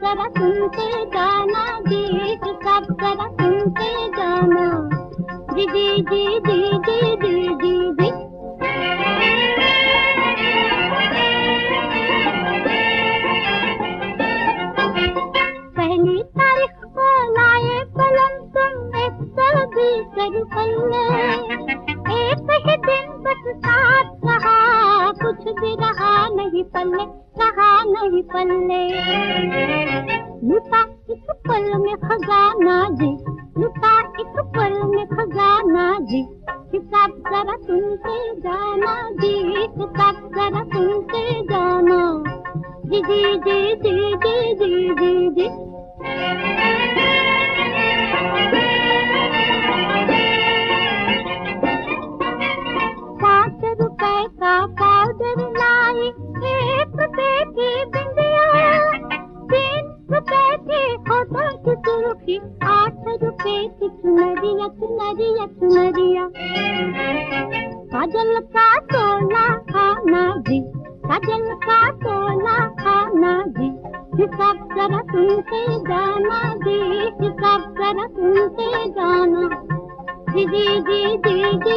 जरा सुनते जाना जी, हिसाब जरा सुनते जाना जी जी जी जी जी जी जी जी। पहली तारीख को लाए कलम तुम 120 पन्ने, एक ही दिन बस साथ रहा, कुछ भी रहा नहीं पल्ले, रहा नहीं पल्ले। लुटा एक पल में खजाना जी, लुटा एक पल में खजाना जी, हिसाब जरा सुनते जाना जी, हिसाब जरा सुनते जाना जी जी जी जी जी जी जी जी। 5 रुपए का पाउडर लाई, 1 रुपए की बिंदिया, 3 रुपए की होठों की सुर्खी, 8 रुपए की चुनरिया चुनरिया चुनरिया। काजल का तोला खाना जी, काजल का तोला खाना जी, हिसाब जरा सुनते जाना जी, हिसाब जरा सुनते जाना जी जी जी जी जी।